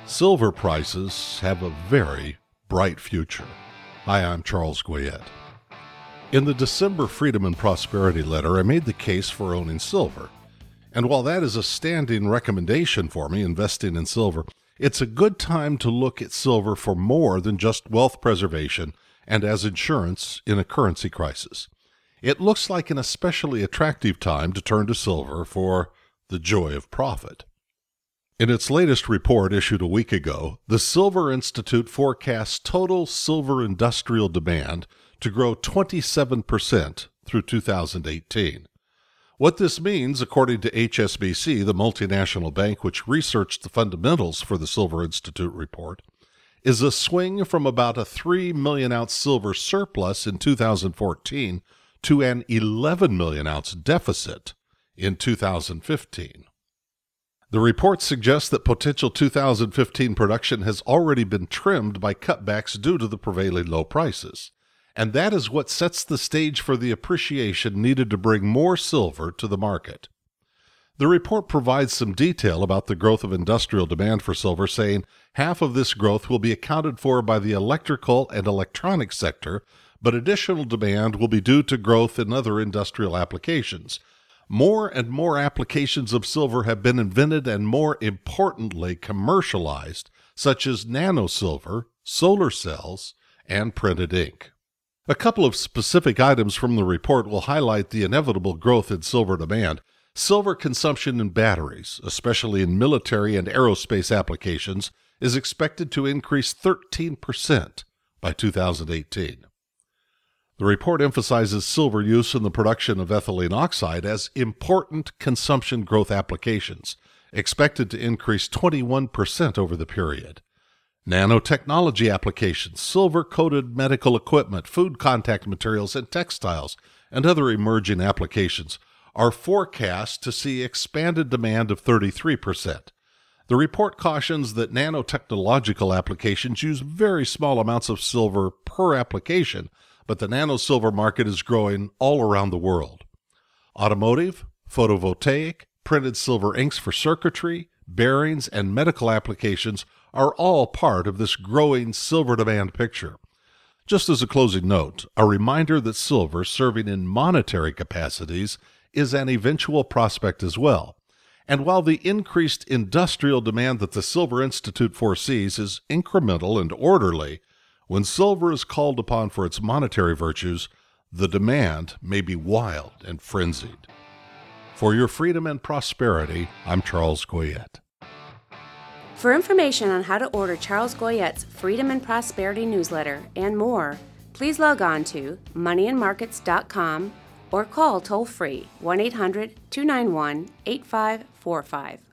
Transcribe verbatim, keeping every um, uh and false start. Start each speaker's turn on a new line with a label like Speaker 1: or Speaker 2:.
Speaker 1: Silver prices have a very bright future. Hi, I'm Charles Goyette. In the December Freedom and Prosperity letter, I made the case for owning silver. And while that is a standing recommendation for me, investing in silver, it's a good time to look at silver for more than just wealth preservation and as insurance in a currency crisis. It looks like an especially attractive time to turn to silver for the joy of profit. In its latest report issued a week ago, the Silver Institute forecasts total silver industrial demand to grow twenty-seven percent through two thousand eighteen. What this means, according to H S B C, the multinational bank which researched the fundamentals for the Silver Institute report, is a swing from about a three million ounce silver surplus in two thousand fourteen to an eleven million ounce deficit in two thousand fifteen. The report suggests that potential two thousand fifteen production has already been trimmed by cutbacks due to the prevailing low prices, and that is what sets the stage for the appreciation needed to bring more silver to the market. The report provides some detail about the growth of industrial demand for silver, saying half of this growth will be accounted for by the electrical and electronic sector, but additional demand will be due to growth in other industrial applications. More and more applications of silver have been invented and, more importantly, commercialized, such as nanosilver, solar cells, and printed ink. A couple of specific items from the report will highlight the inevitable growth in silver demand. Silver consumption in batteries, especially in military and aerospace applications, is expected to increase thirteen percent by two thousand eighteen. The report emphasizes silver use in the production of ethylene oxide as important consumption growth applications, expected to increase twenty-one percent over the period. Nanotechnology applications, silver-coated medical equipment, food contact materials, and textiles, and other emerging applications are forecast to see expanded demand of thirty-three percent. The report cautions that nanotechnological applications use very small amounts of silver per application, but the nanosilver market is growing all around the world. Automotive, photovoltaic, printed silver inks for circuitry, bearings, and medical applications are all part of this growing silver demand picture. Just as a closing note, a reminder that silver serving in monetary capacities is an eventual prospect as well. And while the increased industrial demand that the Silver Institute foresees is incremental and orderly, when silver is called upon for its monetary virtues, the demand may be wild and frenzied. For your freedom and prosperity, I'm Charles Goyette.
Speaker 2: For information on how to order Charles Goyette's Freedom and Prosperity newsletter and more, please log on to money and markets dot com or call toll-free one eight hundred two nine one eight five four five.